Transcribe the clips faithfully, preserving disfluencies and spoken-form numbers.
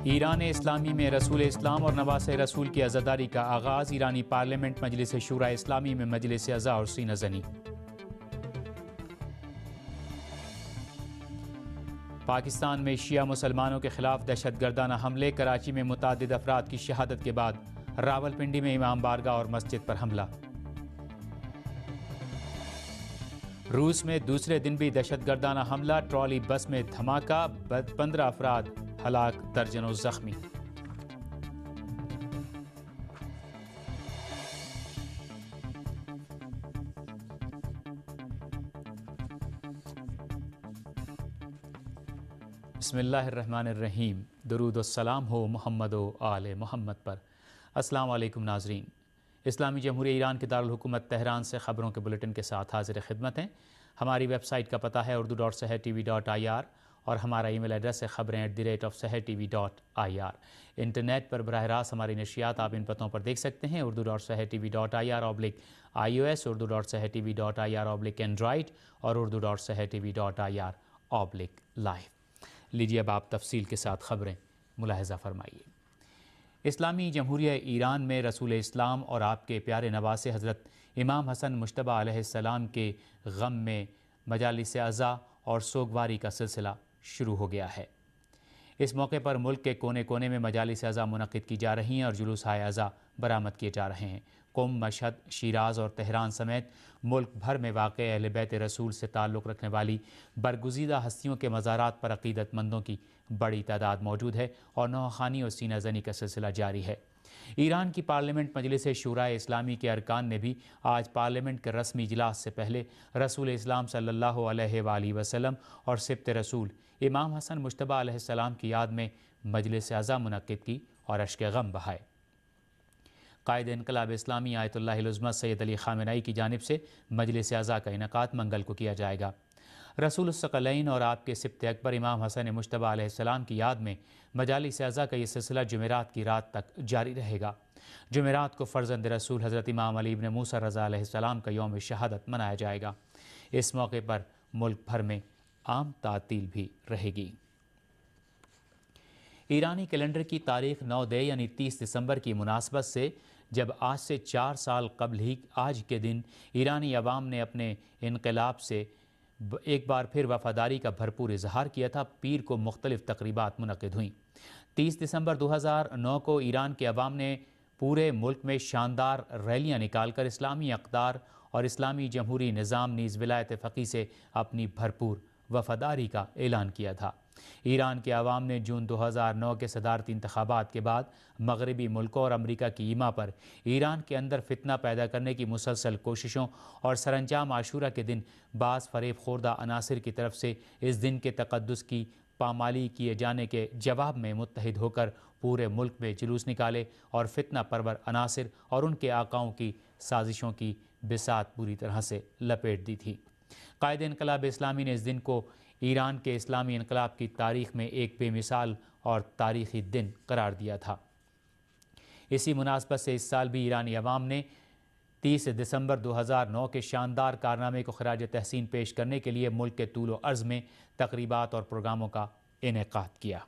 ایران اسلامی میں رسول اسلام اور نواس رسول کی عزاداری کا آغاز، ایرانی پارلیمنٹ مجلس شورا اسلامی میں مجلس عزا اور سینہ زنی۔ پاکستان میں شیعہ مسلمانوں کے خلاف دہشت گردانہ حملے، کراچی میں متعدد افراد کی شہادت کے بعد راولپنڈی میں امام بارگاہ اور مسجد پر حملہ۔ روس میں دوسرے دن بھی دہشت گردانہ حملہ، ٹرالی بس میں دھماکہ، پندرہ افراد ہلاک، درجنوں زخمی۔ بسم اللہ الرحمن الرحیم، درود و سلام ہو محمد و آل محمد پر۔ السلام علیکم ناظرین، اسلامی جمہوریہ ایران کے دارالحکومت تہران سے خبروں کے بلیٹن کے ساتھ حاضر خدمت ہیں۔ ہماری ویب سائٹ کا پتہ ہے Urdu dot Sahar T V dot I R اور ہمارا ای میل ایڈریس ہے خبریں at the rate of Sahar T V dot I R. Internet پر براہ راست ہماری نشریات آپ ان پتوں پر دیکھ سکتے ہیں: Urdu dot Sahar T V dot I R آبلک I O S, Urdu dot Sahar T V dot I R آبلک اینڈرائڈ اور Urdu dot Sahar T V dot I R آبلک لائیو۔ لیجیے اب آپ تفصیل کے ساتھ خبریں ملاحظہ فرمائیے۔ اسلامی جمہوریہ ایران میں رسول اسلام اور آپ کے پیارے نواسے حضرت امام حسن مجتبیٰ علیہ السلام کے غم میں مجالس عزا اور سوگواری کا سلسلہ شروع ہو گیا ہے۔ اس موقع پر ملک کے کونے کونے میں مجالس عزا منعقد کی جا رہی ہیں اور جلوس‌ہائے عزا برآمد کیے جا رہے ہیں۔ قم، مشہد، شیراز اور تہران سمیت ملک بھر میں واقع اہل بیت رسول سے تعلق رکھنے والی برگزیدہ ہستیوں کے مزارات پر عقیدت مندوں کی بڑی تعداد موجود ہے اور نوحہ خوانی اور سینہ زنی کا سلسلہ جاری ہے۔ ایران کی پارلیمنٹ مجلس شورائے اسلامی کے ارکان نے بھی آج پارلیمنٹ کے رسمی اجلاس سے پہلے رسول اسلام صلی اللہ علیہ وآلہ وسلم اور سبط رسول امام حسن مجتبیٰ علیہ السلام کی یاد میں مجلس عزا منعقد کی اور اشک غم بہائے۔ قائد انقلاب اسلامی آیت اللہ العظمہ سید علی خامنہئی کی جانب سے مجلس عزا کا انعقاد منگل کو کیا جائے گا۔ رسول الثقلین اور آپ کے سبط اکبر امام حسن مجتبیٰ علیہ السلام کی یاد میں مجالس عزا کا یہ سلسلہ جمعرات کی رات تک جاری رہے گا۔ جمعرات کو فرزند رسول حضرت امام علی ابن موسیٰ رضا علیہ السلام کا یوم شہادت منایا جائے گا۔ اس موقع پر ملک بھر میں عام تعطیل بھی رہے گی۔ ایرانی کیلنڈر کی تاریخ نو دے یعنی تیس دسمبر کی مناسبت سے جب آج سے چار سال قبل ہی آج کے دن ایرانی عوام نے اپنے انقلاب سے ایک بار پھر وفاداری کا بھرپور اظہار کیا تھا، پیر کو مختلف تقریبات منعقد ہوئیں۔ تیس دسمبر دو ہزار نو کو ایران کے عوام نے پورے ملک میں شاندار ریلیاں نکال کر اسلامی اقدار اور اسلامی جمہوری نظام نیز ولایت فقیہ سے اپنی بھرپور وفاداری کا اعلان کیا تھا۔ ایران کے عوام نے جون دو ہزار نو کے صدارتی انتخابات کے بعد مغربی ملکوں اور امریکہ کی ایما پر ایران کے اندر فتنہ پیدا کرنے کی مسلسل کوششوں اور سر انجام عاشورہ کے دن بعض فریب خوردہ عناصر کی طرف سے اس دن کے تقدس کی پامالی کیے جانے کے جواب میں متحد ہو کر پورے ملک میں جلوس نکالے اور فتنہ پرور عناصر اور ان کے آقاؤں کی سازشوں کی بساط پوری طرح سے لپیٹ دی تھی۔ قائد انقلاب اسلامی نے اس دن کو ایران کے اسلامی انقلاب کی تاریخ میں ایک بے مثال اور تاریخی دن قرار دیا تھا۔ اسی مناسبت سے اس سال بھی ایرانی عوام نے تیس دسمبر دو ہزار نو کے شاندار کارنامے کو خراج تحسین پیش کرنے کے لیے ملک کے طول و عرض میں تقریبات اور پروگراموں کا انعقاد کیا۔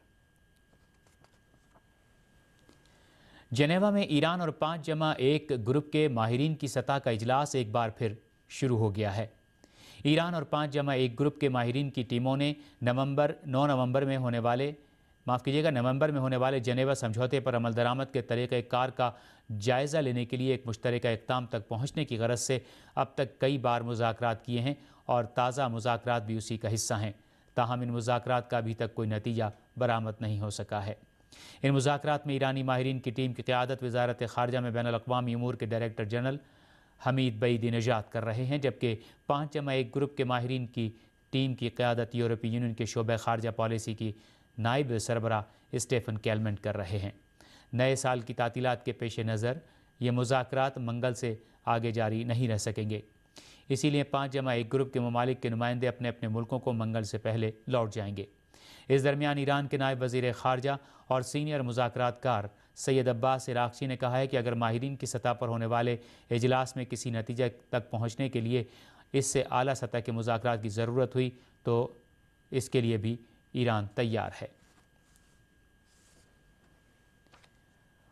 جنیوا میں ایران اور پانچ جمع ایک گروپ کے ماہرین کی سطح کا اجلاس ایک بار پھر شروع ہو گیا ہے۔ ایران اور پانچ جمع ایک گروپ کے ماہرین کی ٹیموں نے نومبر نو نومبر میں ہونے والے معاف کیجیے گا نومبر میں ہونے والے جنیوا سمجھوتے پر عمل درآمد کے طریقہ کار کا جائزہ لینے کے لیے ایک مشترکہ اقدام تک پہنچنے کی غرض سے اب تک کئی بار مذاکرات کیے ہیں اور تازہ مذاکرات بھی اسی کا حصہ ہیں، تاہم ان مذاکرات کا ابھی تک کوئی نتیجہ برآمد نہیں ہو سکا ہے۔ ان مذاکرات میں ایرانی ماہرین کی ٹیم کی قیادت وزارت خارجہ میں بین الاقوامی امور کے ڈائریکٹر جنرل حمید بعیدی نژاد کر رہے ہیں، جبکہ پانچ جمع ایک گروپ کے ماہرین کی ٹیم کی قیادت یورپی یونین کے شعبہ خارجہ پالیسی کی نائب سربراہ اسٹیفن کیلمنٹ کر رہے ہیں۔ نئے سال کی تعطیلات کے پیش نظر یہ مذاکرات منگل سے آگے جاری نہیں رہ سکیں گے، اسی لیے پانچ جمع ایک گروپ کے ممالک کے نمائندے اپنے اپنے ملکوں کو منگل سے پہلے لوٹ جائیں گے۔ اس درمیان ایران کے نائب وزیر خارجہ اور سینئر مذاکرات کار سید عباس عراقچی نے کہا ہے کہ اگر ماہرین کی سطح پر ہونے والے اجلاس میں کسی نتیجہ تک پہنچنے کے لیے اس سے اعلیٰ سطح کے مذاکرات کی ضرورت ہوئی تو اس کے لیے بھی ایران تیار ہے۔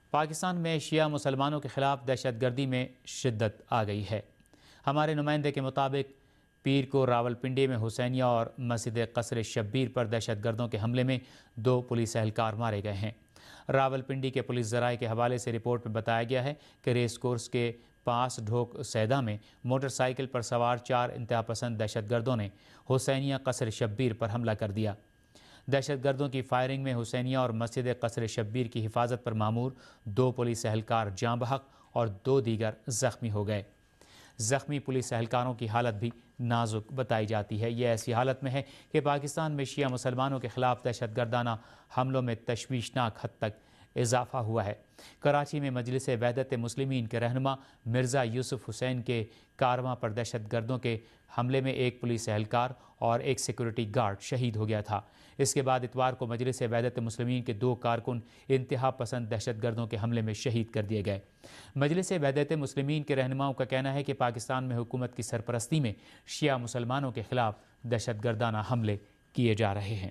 پاکستان میں شیعہ مسلمانوں کے خلاف دہشت گردی میں شدت آ گئی ہے۔ ہمارے نمائندے کے مطابق پیر کو راولپنڈی میں حسینیہ اور مسجد قصر شبیر پر دہشت گردوں کے حملے میں دو پولیس اہلکار مارے گئے ہیں۔ راولپنڈی کے پولیس ذرائع کے حوالے سے رپورٹ میں بتایا گیا ہے کہ ریس کورس کے پاس ڈھوک سیدہ میں موٹر سائیکل پر سوار چار انتہا پسند دہشت گردوں نے حسینیہ قصر شبیر پر حملہ کر دیا۔ دہشت گردوں کی فائرنگ میں حسینیہ اور مسجد قصر شبیر کی حفاظت پر مامور دو پولیس اہلکار جاں بحق اور دو دیگر زخمی ہو گئے۔ زخمی پولیس اہلکاروں کی حالت بھی نازک بتائی جاتی ہے۔ یہ ایسی حالت میں ہے کہ پاکستان میں شیعہ مسلمانوں کے خلاف دہشت گردانہ حملوں میں تشویشناک حد تک اضافہ ہوا ہے۔ کراچی میں مجلس وحدت مسلمین کے رہنما مرزا یوسف حسین کے کارواں پر دہشت گردوں کے حملے میں ایک پولیس اہلکار اور ایک سیکورٹی گارڈ شہید ہو گیا تھا۔ اس کے بعد اتوار کو مجلس وحدت مسلمین کے دو کارکن انتہا پسند دہشت گردوں کے حملے میں شہید کر دیے گئے۔ مجلس وحدت مسلمین کے رہنماؤں کا کہنا ہے کہ پاکستان میں حکومت کی سرپرستی میں شیعہ مسلمانوں کے خلاف دہشت گردانہ حملے کیے جا رہے ہیں۔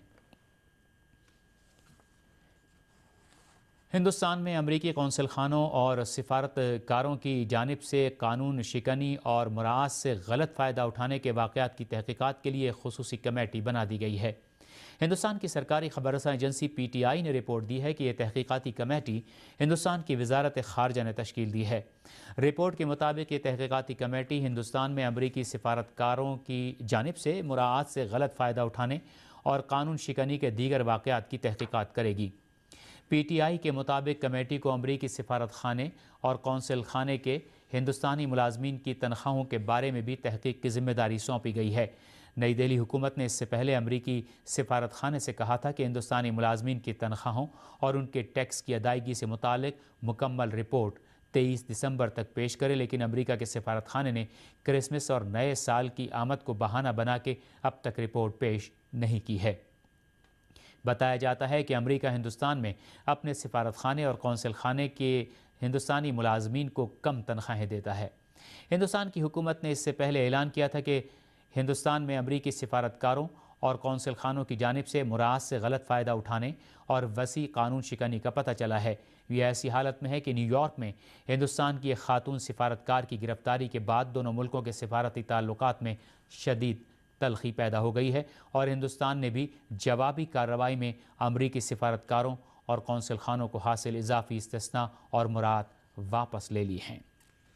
ہندوستان میں امریکی قونصل خانوں اور سفارت کاروں کی جانب سے قانون شکنی اور مراعات سے غلط فائدہ اٹھانے کے واقعات کی تحقیقات کے لیے خصوصی کمیٹی بنا دی گئی ہے۔ ہندوستان کی سرکاری خبررساں ایجنسی پی ٹی آئی نے رپورٹ دی ہے کہ یہ تحقیقاتی کمیٹی ہندوستان کی وزارت خارجہ نے تشکیل دی ہے۔ رپورٹ کے مطابق یہ تحقیقاتی کمیٹی ہندوستان میں امریکی سفارتکاروں کی جانب سے مراعات سے غلط فائدہ اٹھانے اور قانون شکنی کے دیگر واقعات کی تحقیقات کرے گی۔ پی ٹی آئی کے مطابق کمیٹی کو امریکی سفارت خانے اور قونصل خانے کے ہندوستانی ملازمین کی تنخواہوں کے بارے میں بھی تحقیق کی ذمہ داری سونپی گئی ہے۔ نئی دہلی حکومت نے اس سے پہلے امریکی سفارت خانے سے کہا تھا کہ ہندوستانی ملازمین کی تنخواہوں اور ان کے ٹیکس کی ادائیگی سے متعلق مکمل رپورٹ تیئیس دسمبر تک پیش کرے، لیکن امریکہ کے سفارت خانے نے کرسمس اور نئے سال کی آمد کو بہانہ بنا کے اب تک رپورٹ پیش نہیں کی ہے۔ بتایا جاتا ہے کہ امریکہ ہندوستان میں اپنے سفارت خانے اور قونصل خانے کے ہندوستانی ملازمین کو کم تنخواہیں دیتا ہے۔ ہندوستان کی حکومت نے اس سے پہلے اعلان کیا تھا کہ ہندوستان میں امریکی سفارتکاروں اور قونصل خانوں کی جانب سے مراعات سے غلط فائدہ اٹھانے اور وسیع قانون شکنی کا پتہ چلا ہے۔ یہ ایسی حالت میں ہے کہ نیو یارک میں ہندوستان کی ایک خاتون سفارتکار کی گرفتاری کے بعد دونوں ملکوں کے سفارتی تعلقات میں شدید تلخی پیدا ہو گئی ہے اور ہندوستان نے بھی جوابی کارروائی میں امریکی سفارتکاروں اور قونصل خانوں کو حاصل اضافی استثناء اور مراعات واپس لے لی ہیں۔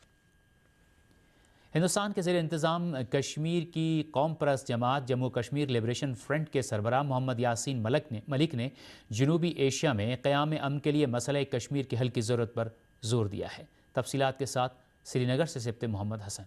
ہندوستان کے زیر انتظام کشمیر کی قوم پرست جماعت جموں کشمیر لبریشن فرنٹ کے سربراہ محمد یاسین ملک نے ملک نے جنوبی ایشیا میں قیام امن کے لیے مسئلہ کشمیر کے حل کی ضرورت پر زور دیا ہے۔ تفصیلات کے ساتھ سری نگر سے سبت محمد حسن۔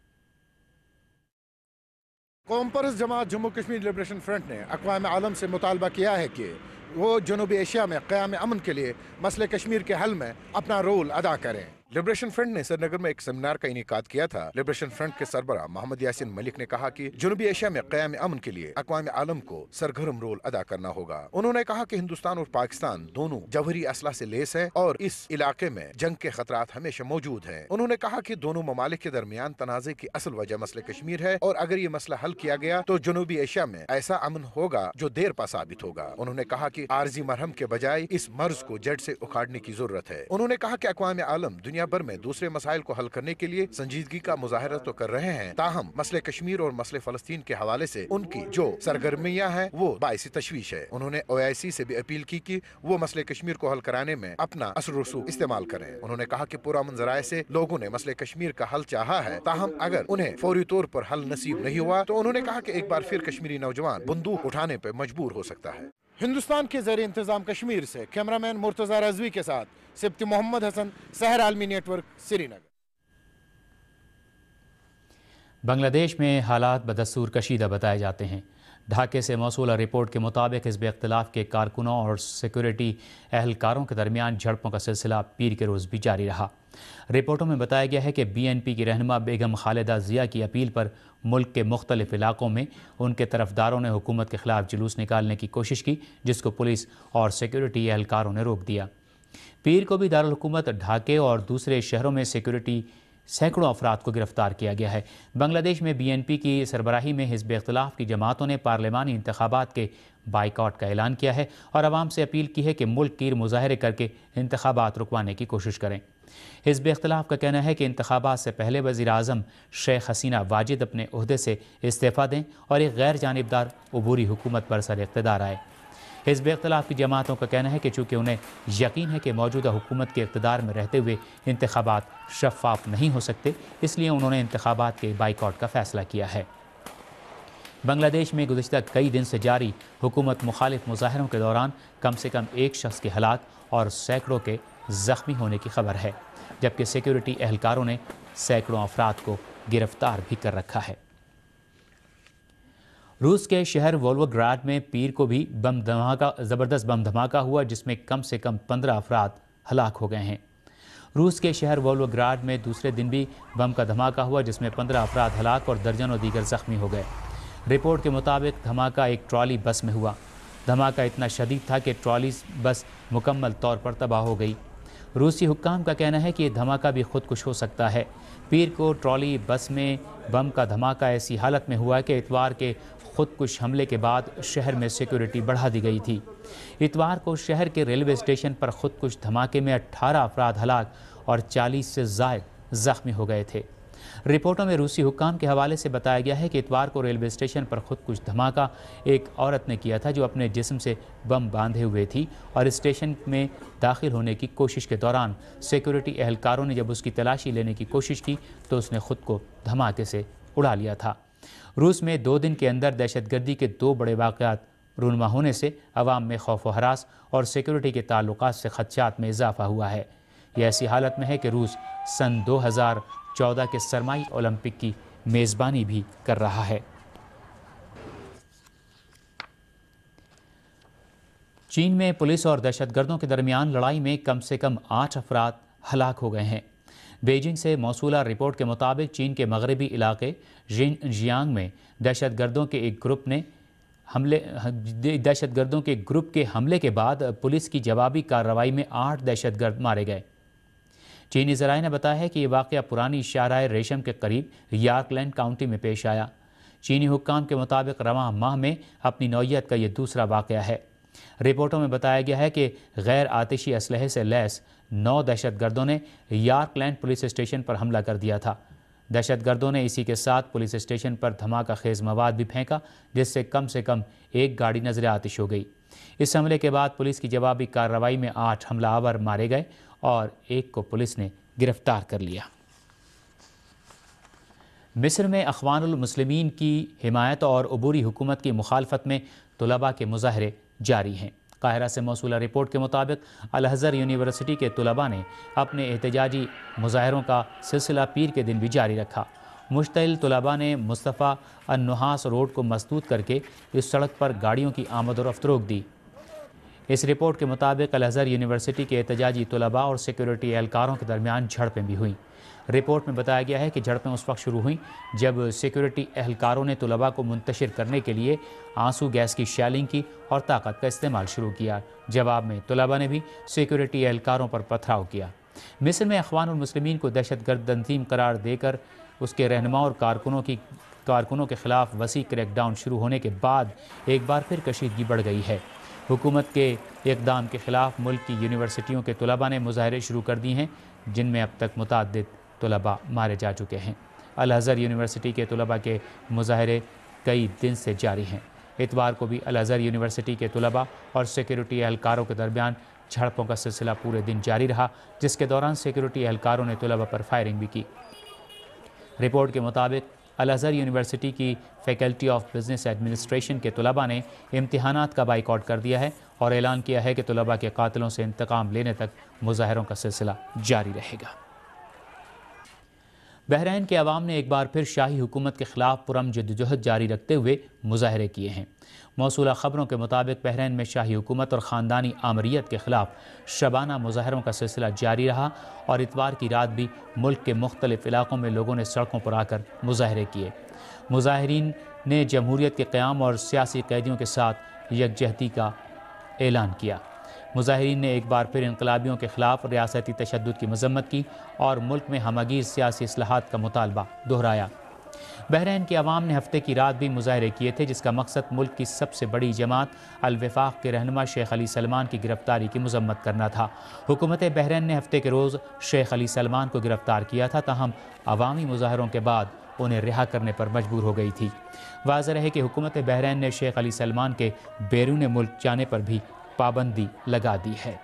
قوم پرست جماعت جموں کشمیر لبریشن فرنٹ نے اقوام عالم سے مطالبہ کیا ہے کہ وہ جنوبی ایشیا میں قیام امن کے لیے مسئلہ کشمیر کے حل میں اپنا رول ادا کریں۔ لبریشن فرنٹ نے سری نگر میں ایک سیمینار کا انعقاد کیا تھا۔ لبریشن فرنٹ کے سربراہ محمد یاسین ملک نے کہا کہ جنوبی ایشیا میں قیام امن کے لیے اقوام عالم کو سرگرم رول ادا کرنا ہوگا۔ انہوں نے کہا کہ ہندوستان اور پاکستان دونوں جوہری اسلحہ سے لیس ہیں اور اس علاقے میں جنگ کے خطرات ہمیشہ موجود ہیں۔ انہوں نے کہا کہ دونوں ممالک کے درمیان تنازع کی اصل وجہ مسئلہ کشمیر ہے اور اگر یہ مسئلہ حل کیا گیا تو جنوبی ایشیا میں ایسا امن ہوگا جو دیر پا ثابت ہوگا۔ انہوں نے کہا کہ عارضی مرہم کے بجائے اس مرض کو جڑ سے اکھاڑنے کی ضرورت ہے۔ انہوں نے کہا کہ اقوام عالم دنیا بھر میں دوسرے مسائل کو حل کرنے کے لیے سنجیدگی کا مظاہرہ تو کر رہے ہیں، تاہم مسئلہ کشمیر اور مسئلہ فلسطین کے حوالے سے ان کی جو سرگرمیاں ہیں وہ باعث تشویش ہے۔ انہوں نے او آئی سی سے بھی اپیل کی کہ وہ مسئلہ کشمیر کو حل کرانے میں اپنا اثر و رسوخ استعمال کریں۔ انہوں نے کہا کہ پرامن ذرائع سے لوگوں نے مسئلہ کشمیر کا حل چاہا ہے، تاہم اگر انہیں فوری طور پر حل نصیب نہیں ہوا تو انہوں نے کہا کہ ایک بار پھر کشمیری نوجوان بندوق اٹھانے پہ مجبور ہو سکتا ہے۔ ہندوستان کے زیر انتظام کشمیر سے کیمرہ مین مرتضی رضوی کے ساتھ سبت محمد حسن، سحر عالمی network, Srinagar. Bangladesh میں حالات بدستور کشیدہ بتائے جاتے ہیں۔ ڈھاکے سے موصولہ رپورٹ کے مطابق حزب اختلاف کے کارکنوں اور سیکورٹی اہلکاروں کے درمیان جھڑپوں کا سلسلہ پیر کے روز بھی جاری رہا۔ رپورٹوں میں بتایا گیا ہے کہ بی این پی کی رہنما بیگم خالدہ ضیاء کی اپیل پر ملک کے مختلف علاقوں میں ان کے طرفداروں نے حکومت کے خلاف جلوس نکالنے کی کوشش کی، جس کو پولیس اور سیکورٹی اہلکاروں نے روک دیا۔ پیر کو بھی دارالحکومت ڈھاکے اور دوسرے شہروں میں سیکورٹی سینکڑوں افراد کو گرفتار کیا گیا ہے۔ بنگلہ دیش میں بی این پی کی سربراہی میں حزب اختلاف کی جماعتوں نے پارلیمانی انتخابات کے بائیکاٹ کا اعلان کیا ہے اور عوام سے اپیل کی ہے کہ ملک گیر مظاہرے کر کے انتخابات رکوانے کی کوشش کریں۔ حزب اختلاف کا کہنا ہے کہ انتخابات سے پہلے وزیر اعظم شیخ حسینہ واجد اپنے عہدے سے استعفیٰ دیں اور ایک غیر جانبدار عبوری حکومت پر سر اقتدار آئے۔ حزب اختلاف کی جماعتوں کا کہنا ہے کہ چونکہ انہیں یقین ہے کہ موجودہ حکومت کے اقتدار میں رہتے ہوئے انتخابات شفاف نہیں ہو سکتے، اس لیے انہوں نے انتخابات کے بائیکاٹ کا فیصلہ کیا ہے۔ بنگلہ دیش میں گزشتہ کئی دن سے جاری حکومت مخالف مظاہروں کے دوران کم سے کم ایک شخص کے ہلاک اور سینکڑوں کے زخمی ہونے کی خبر ہے، جبکہ سیکیورٹی اہلکاروں نے سینکڑوں افراد کو گرفتار بھی کر رکھا ہے۔ روس کے شہر وولوگراڈ میں پیر کو بھی بم دھماکہ زبردست بم دھماکہ ہوا جس میں کم سے کم پندرہ افراد ہلاک ہو گئے ہیں۔ روس کے شہر وولوگراڈ میں دوسرے دن بھی بم کا دھماکہ ہوا جس میں پندرہ افراد ہلاک اور درجنوں دیگر زخمی ہو گئے۔ رپورٹ کے مطابق دھماکہ ایک ٹرالی بس میں ہوا۔ دھماکہ اتنا شدید تھا کہ ٹرالی بس مکمل طور پر تباہ ہو گئی۔ روسی حکام کا کہنا ہے کہ یہ دھماکہ بھی خودکش ہو سکتا ہے۔ پیر کو ٹرالی بس میں بم کا دھماکہ ایسی حالت میں ہوا کہ اتوار کے خودکش حملے کے بعد شہر میں سیکیورٹی بڑھا دی گئی تھی۔ اتوار کو شہر کے ریلوے اسٹیشن پر خودکش دھماکے میں اٹھارہ افراد ہلاک اور چالیس سے زائد زخمی ہو گئے تھے۔ رپورٹوں میں روسی حکام کے حوالے سے بتایا گیا ہے کہ اتوار کو ریلوے اسٹیشن پر خودکش دھماکہ ایک عورت نے کیا تھا جو اپنے جسم سے بم باندھے ہوئے تھی اور اسٹیشن میں داخل ہونے کی کوشش کے دوران سیکیورٹی اہلکاروں نے جب اس کی تلاشی لینے کی کوشش کی تو اس نے خود کو دھماکے سے اڑا لیا تھا۔ روس میں دو دن کے اندر دہشت گردی کے دو بڑے واقعات رونما ہونے سے عوام میں خوف و ہراس اور سیکیورٹی کے تعلقات سے خدشات میں اضافہ ہوا ہے۔ یہ ایسی حالت میں ہے کہ روس سن دو ہزار چودہ کے سرمائی اولمپک کی میزبانی بھی کر رہا ہے۔ چین میں پولیس اور دہشت گردوں کے درمیان لڑائی میں کم سے کم آٹھ افراد ہلاک ہو گئے ہیں۔ بیجنگ سے موصولہ رپورٹ کے مطابق چین کے مغربی علاقے ژینجیانگ میں دہشت گردوں کے ایک گروپ نے حملے دہشت گردوں کے گروپ کے حملے کے بعد پولیس کی جوابی کارروائی میں آٹھ دہشت گرد مارے گئے۔ چینی ذرائع نے بتایا ہے کہ یہ واقعہ پرانی شاہراہ ریشم کے قریب یارک لینڈ کاؤنٹی میں پیش آیا۔ چینی حکام کے مطابق رواں ماہ میں اپنی نوعیت کا یہ دوسرا واقعہ ہے۔ رپورٹوں میں بتایا گیا ہے کہ غیر آتشی اسلحے سے لیس نو دہشت گردوں نے یارک لینڈ پولیس اسٹیشن پر حملہ کر دیا تھا۔ دہشت گردوں نے اسی کے ساتھ پولیس اسٹیشن پر دھماکہ خیز مواد بھی پھینکا جس سے کم سے کم ایک گاڑی نظر آتش ہو گئی۔ اس حملے کے بعد پولیس کی جوابی کارروائی میں آٹھ حملہ آور مارے گئے اور ایک کو پولیس نے گرفتار کر لیا۔ مصر میں اخوان المسلمین کی حمایت اور عبوری حکومت کی مخالفت میں طلباء کے مظاہرے جاری ہیں۔ قاہرہ سے موصولہ رپورٹ کے مطابق الازہر یونیورسٹی کے طلباء نے اپنے احتجاجی مظاہروں کا سلسلہ پیر کے دن بھی جاری رکھا۔ مشتعل طلباء نے مصطفیٰ النحاس روڈ کو مسدود کر کے اس سڑک پر گاڑیوں کی آمد و رفت روک دی۔ اس رپورٹ کے مطابق الازہر یونیورسٹی کے احتجاجی طلباء اور سیکیورٹی اہلکاروں کے درمیان جھڑپیں بھی ہوئیں۔ رپورٹ میں بتایا گیا ہے کہ جھڑپیں اس وقت شروع ہوئیں جب سیکیورٹی اہلکاروں نے طلباء کو منتشر کرنے کے لیے آنسو گیس کی شیلنگ کی اور طاقت کا استعمال شروع کیا۔ جواب میں طلباء نے بھی سیکیورٹی اہلکاروں پر پتھراؤ کیا۔ مصر میں اخوان المسلمین کو دہشت گرد تنظیم قرار دے کر اس کے رہنماؤں اور کارکنوں کی کارکنوں کے خلاف وسیع کریک ڈاؤن شروع ہونے کے بعد ایک بار پھر کشیدگی بڑھ گئی ہے۔ حکومت کے اقدام کے خلاف ملک کی یونیورسٹیوں کے طلباء نے مظاہرے شروع کر دیے ہیں جن میں اب تک متعدد طلباء مارے جا چکے ہیں۔ الازہر یونیورسٹی کے طلباء کے مظاہرے کئی دن سے جاری ہیں۔ اتوار کو بھی الازہر یونیورسٹی کے طلباء اور سیکیورٹی اہلکاروں کے درمیان جھڑپوں کا سلسلہ پورے دن جاری رہا جس کے دوران سیکیورٹی اہلکاروں نے طلباء پر فائرنگ بھی کی۔ رپورٹ کے مطابق الازہر یونیورسٹی کی فیکلٹی آف بزنس ایڈمنسٹریشن کے طلباء نے امتحانات کا بائیکاٹ کر دیا ہے اور اعلان کیا ہے کہ طلباء کے قاتلوں سے انتقام لینے تک مظاہروں کا سلسلہ جاری رہے گا۔ بحرین کے عوام نے ایک بار پھر شاہی حکومت کے خلاف پرام جدوجہد جاری رکھتے ہوئے مظاہرے کیے ہیں۔ موصولہ خبروں کے مطابق بحرین میں شاہی حکومت اور خاندانی آمریت کے خلاف شبانہ مظاہروں کا سلسلہ جاری رہا اور اتوار کی رات بھی ملک کے مختلف علاقوں میں لوگوں نے سڑکوں پر آ کر مظاہرے کیے۔ مظاہرین نے جمہوریت کے قیام اور سیاسی قیدیوں کے ساتھ یکجہتی کا اعلان کیا۔ مظاہرین نے ایک بار پھر انقلابیوں کے خلاف ریاستی تشدد کی مذمت کی اور ملک میں ہمگیر سیاسی اصلاحات کا مطالبہ دہرایا۔ بحرین کے عوام نے ہفتے کی رات بھی مظاہرے کیے تھے، جس کا مقصد ملک کی سب سے بڑی جماعت الوفاق کے رہنما شیخ علی سلمان کی گرفتاری کی مذمت کرنا تھا۔ حکومت بحرین نے ہفتے کے روز شیخ علی سلمان کو گرفتار کیا تھا، تاہم عوامی مظاہروں کے بعد انہیں رہا کرنے پر مجبور ہو گئی تھی۔ واضح رہے کہ حکومت بحرین نے شیخ علی سلمان کے بیرون ملک جانے پر بھی پابندی لگا دی ہے۔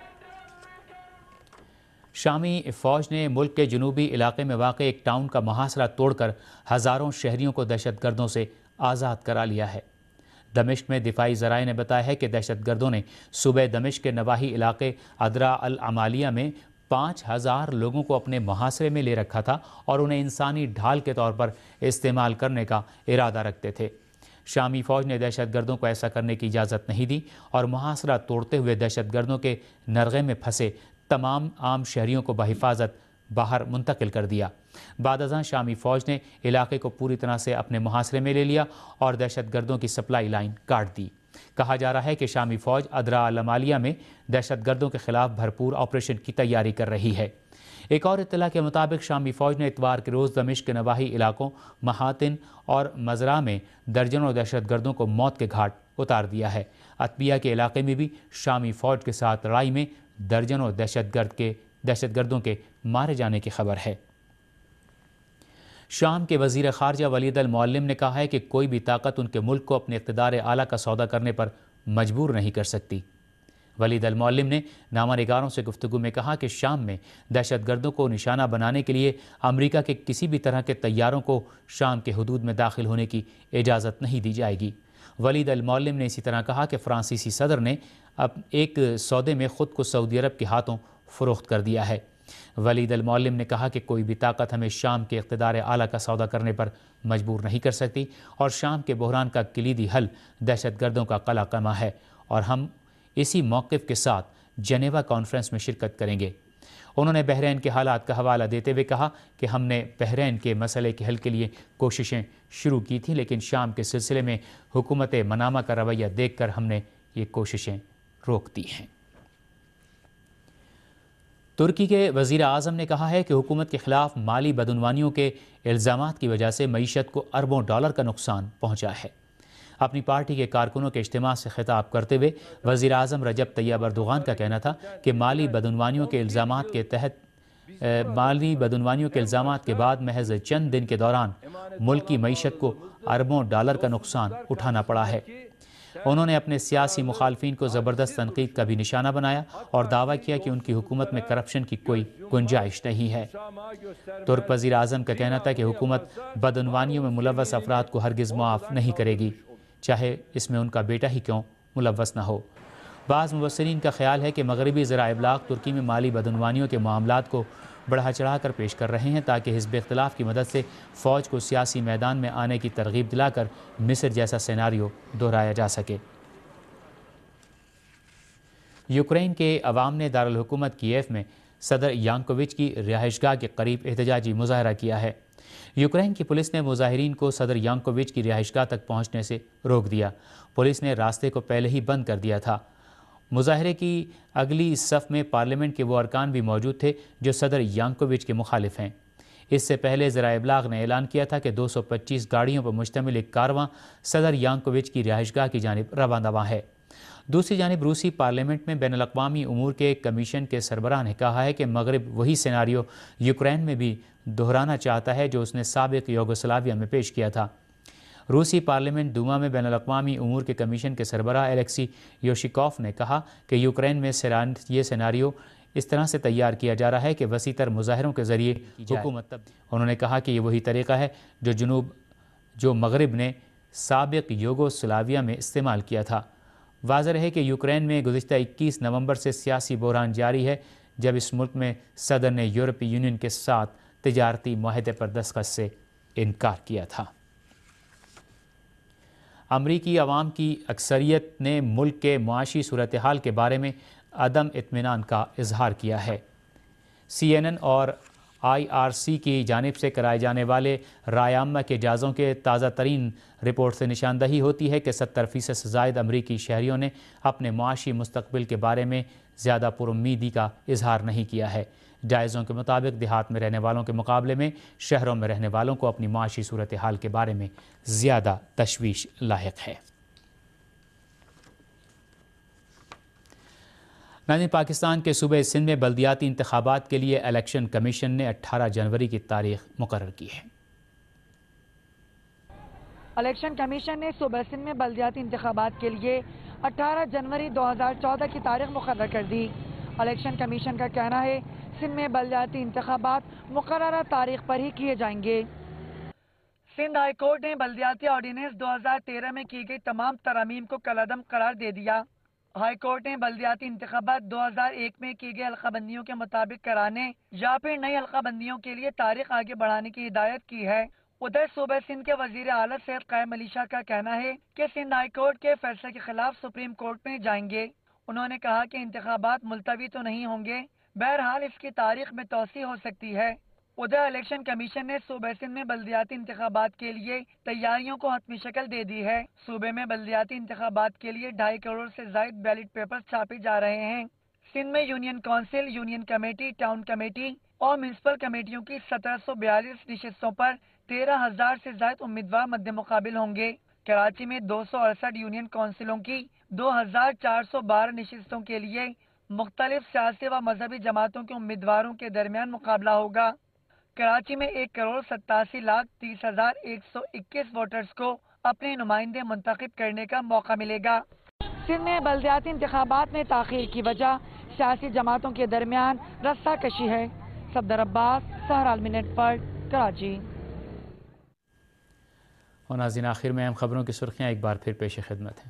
شامی فوج نے ملک کے جنوبی علاقے میں واقع ایک ٹاؤن کا محاصرہ توڑ کر ہزاروں شہریوں کو دہشت گردوں سے آزاد کرا لیا ہے۔ دمشق میں دفاعی ذرائع نے بتایا ہے کہ دہشت گردوں نے صوبہ دمشق کے نواحی علاقے ادرا العمالیہ میں پانچ ہزار لوگوں کو اپنے محاصرے میں لے رکھا تھا اور انہیں انسانی ڈھال کے طور پر استعمال کرنے کا ارادہ رکھتے تھے۔ شامی فوج نے دہشت گردوں کو ایسا کرنے کی اجازت نہیں دی اور محاصرہ توڑتے ہوئے دہشت گردوں کے نرغے میں پھنسے تمام عام شہریوں کو بحفاظت باہر منتقل کر دیا۔ بعد ازاں شامی فوج نے علاقے کو پوری طرح سے اپنے محاصرے میں لے لیا اور دہشت گردوں کی سپلائی لائن کاٹ دی۔ کہا جا رہا ہے کہ شامی فوج ادرا العمالیہ میں دہشت گردوں کے خلاف بھرپور آپریشن کی تیاری کر رہی ہے۔ ایک اور اطلاع کے مطابق شامی فوج نے اتوار کے روز دمشق کے نواحی علاقوں محاتن اور مزرعہ میں درجنوں دہشت گردوں کو موت کے گھاٹ اتار دیا ہے۔ عتبیہ کے علاقے میں بھی شامی فوج کے ساتھ لڑائی میں درجنوں دہشت گرد کے دہشت گردوں کے مارے جانے کی خبر ہے۔ شام کے وزیر خارجہ ولید المعلم نے کہا ہے کہ کوئی بھی طاقت ان کے ملک کو اپنے اقتدار اعلیٰ کا سودا کرنے پر مجبور نہیں کر سکتی۔ ولید المعلم نے نامہ نگاروں سے گفتگو میں کہا کہ شام میں دہشت گردوں کو نشانہ بنانے کے لیے امریکہ کے کسی بھی طرح کے طیاروں کو شام کے حدود میں داخل ہونے کی اجازت نہیں دی جائے گی۔ ولید المعلم نے اسی طرح کہا کہ فرانسیسی صدر نے اب ایک سودے میں خود کو سعودی عرب کے ہاتھوں فروخت کر دیا ہے۔ ولید المعلم نے کہا کہ کوئی بھی طاقت ہمیں شام کے اقتدار اعلیٰ کا سودا کرنے پر مجبور نہیں کر سکتی اور شام کے بحران کا کلیدی حل دہشت گردوں کا قلع قمع ہے اور ہم اسی موقف کے ساتھ جنیوا کانفرنس میں شرکت کریں گے۔ انہوں نے بحرین کے حالات کا حوالہ دیتے ہوئے کہا کہ ہم نے بحرین کے مسئلے کے حل کے لیے کوششیں شروع کی تھیں، لیکن شام کے سلسلے میں حکومت منامہ کا رویہ دیکھ کر ہم نے یہ کوششیں روک دی ہیں۔ ترکی کے وزیر اعظم نے کہا ہے کہ حکومت کے خلاف مالی بدعنوانیوں کے الزامات کی وجہ سے معیشت کو اربوں ڈالر کا نقصان پہنچا ہے۔ اپنی پارٹی کے کارکنوں کے اجتماع سے خطاب کرتے ہوئے وزیر اعظم رجب طیب اردوغان کا کہنا تھا کہ مالی بدعنوانیوں کے الزامات کے تحت مالی بدعنوانیوں کے الزامات کے بعد محض چند دن کے دوران ملک کی معیشت کو اربوں ڈالر کا نقصان اٹھانا پڑا ہے۔ انہوں نے اپنے سیاسی مخالفین کو زبردست تنقید کا بھی نشانہ بنایا اور دعویٰ کیا کہ ان کی حکومت میں کرپشن کی کوئی گنجائش نہیں ہے۔ ترک وزیر اعظم کا کہنا تھا کہ حکومت بدعنوانیوں میں ملوث افراد کو ہرگز معاف نہیں کرے گی، چاہے اس میں ان کا بیٹا ہی کیوں ملوث نہ ہو۔ بعض مبصرین کا خیال ہے کہ مغربی ذرائع ابلاغ ترکی میں مالی بدعنوانیوں کے معاملات کو بڑھا چڑھا کر پیش کر رہے ہیں تاکہ حزب اختلاف کی مدد سے فوج کو سیاسی میدان میں آنے کی ترغیب دلا کر مصر جیسا سیناریو دہرایا جا سکے۔ یوکرین کے عوام نے دارالحکومت کیف میں صدر یانکووچ کی رہائش گاہ کے قریب احتجاجی مظاہرہ کیا ہے۔ یوکرین کی پولیس نے مظاہرین کو صدر یانکووچ کی رہائش گاہ تک پہنچنے سے روک دیا۔ پولیس نے راستے کو پہلے ہی بند کر دیا تھا۔ مظاہرے کی اگلی صف میں پارلیمنٹ کے وہ ارکان بھی موجود تھے جو صدر یانکووچ کے مخالف ہیں۔ اس سے پہلے ذرائع ابلاغ نے اعلان کیا تھا کہ دو سو پچیس گاڑیوں پر مشتمل ایک کارواں صدر یانکووچ کی رہائش گاہ کی جانب رواں دواں ہے۔ دوسری جانب روسی پارلیمنٹ میں بین الاقوامی امور کے کمیشن کے سربراہ نے کہا ہے کہ مغرب وہی سیناریو یوکرین میں بھی دہرانا چاہتا ہے جو اس نے سابق یوگوسلاویہ میں پیش کیا تھا۔ روسی پارلیمنٹ دوما میں بین الاقوامی امور کے کمیشن کے سربراہ الیکسی یوشیکوف نے کہا کہ یوکرین میں یہ سیناریو اس طرح سے تیار کیا جا رہا ہے کہ وسیع تر مظاہروں کے ذریعے حکومت تبدیل۔ انہوں نے کہا کہ یہ وہی طریقہ ہے جو جنوب جو مغرب نے سابق یوگوسلاویہ میں استعمال کیا تھا۔ واضح رہے کہ یوکرین میں گزشتہ اکیس نومبر سے سیاسی بحران جاری ہے جب اس ملک میں صدر نے یورپی یونین کے ساتھ تجارتی معاہدے پر دستخط سے انکار کیا تھا۔ امریکی عوام کی اکثریت نے ملک کے معاشی صورتحال کے بارے میں عدم اطمینان کا اظہار کیا ہے۔ سی این این اور آئی آر سی کی جانب سے کرائے جانے والے رائے عامہ کے جائزوں کے تازہ ترین رپورٹ سے نشاندہی ہوتی ہے کہ ستر فیصد سے زائد امریکی شہریوں نے اپنے معاشی مستقبل کے بارے میں زیادہ پر امیدی کا اظہار نہیں کیا ہے۔ جائزوں کے مطابق دیہات میں رہنے والوں کے مقابلے میں شہروں میں رہنے والوں کو اپنی معاشی صورتحال کے بارے میں زیادہ تشویش لاحق ہے۔ ناظرین، پاکستان کے صوبے سندھ میں بلدیاتی انتخابات کے لیے الیکشن کمیشن نے اٹھارہ جنوری کی تاریخ مقرر کی ہے۔ الیکشن کمیشن نے صوبہ سندھ میں بلدیاتی انتخابات کے لیے اٹھارہ جنوری دو ہزار چودہ کی تاریخ مقرر کر دی۔ الیکشن کمیشن کا کہنا ہے سندھ میں بلدیاتی انتخابات مقررہ تاریخ پر ہی کیے جائیں گے۔ سندھ ہائی کورٹ نے بلدیاتی آرڈیننس دو ہزار تیرہ میں کی گئی تمام ترامیم کو کالعدم قرار دے دیا۔ ہائی کورٹ نے بلدیاتی انتخابات دو ہزار ایک میں کی گئی حلقہ بندیوں کے مطابق کرانے یا پھر نئی حلقہ بندیوں کے لیے تاریخ آگے بڑھانے کی ہدایت کی ہے۔ ادھر صوبہ سندھ کے وزیر اعلیٰ سید قائم علی شاہ کا کہنا ہے کہ سندھ ہائی کورٹ کے فیصلے کے خلاف سپریم کورٹ میں جائیں گے۔ انہوں نے کہا کہ انتخابات ملتوی تو نہیں ہوں گے، بہرحال اس کی تاریخ میں توسیع ہو سکتی ہے۔ ادھر الیکشن کمیشن نے صوبہ سندھ میں بلدیاتی انتخابات کے لیے تیاریوں کو حتمی شکل دے دی ہے۔ صوبے میں بلدیاتی انتخابات کے لیے ڈھائی کروڑ سے زائد بیلٹ پیپر چھاپے جا رہے ہیں۔ سندھ میں union council, union committee, town committee اور میونسپل کمیٹیوں کی سترہ سو بیالیس نشستوں پر تیرہ ہزار سے زائد امیدوار مد مقابل ہوں گے۔ کراچی میں دو سو اڑسٹھ یونین کونسلوں کی دو ہزار چار سو بارہ نشستوں کے لیے مختلف سیاسی و مذہبی جماعتوں کے امیدواروں کے درمیان مقابلہ ہوگا۔ کراچی میں ایک کروڑ ستاسی لاکھ تیس ہزار ایک سو اکیس ووٹرز کو اپنے نمائندے منتخب کرنے کا موقع ملے گا۔ سندھ میں بلدیاتی انتخابات میں تاخیر کی وجہ سیاسی جماعتوں کے درمیان رسہ کشی ہے۔ صفدر عباس، سہرال منٹ پر، کراچی۔ اور ناظرین، آخر میں اہم خبروں کی سرخیاں ایک بار پھر پیش خدمت ہیں۔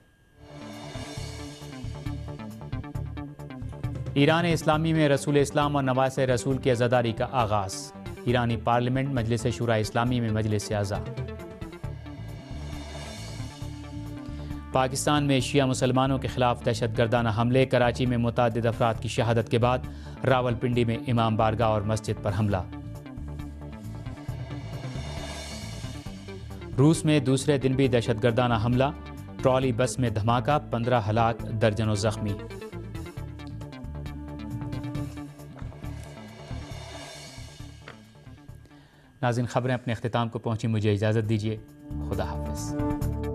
ایران اسلامی میں رسول اسلام اور نواسہ رسول کی عزاداری کا آغاز۔ ایرانی پارلیمنٹ مجلس شورا اسلامی میں مجلس اعضا۔ پاکستان میں شیعہ مسلمانوں کے خلاف دہشت گردانہ حملے، کراچی میں متعدد افراد کی شہادت کے بعد راولپنڈی میں امام بارگاہ اور مسجد پر حملہ۔ روس میں دوسرے دن بھی دہشت گردانہ حملہ، ٹرالی بس میں دھماکہ، پندرہ ہلاک، درجنوں زخمی۔ ناظرین، خبریں اپنے اختتام کو پہنچی، مجھے اجازت دیجیے، خدا حافظ۔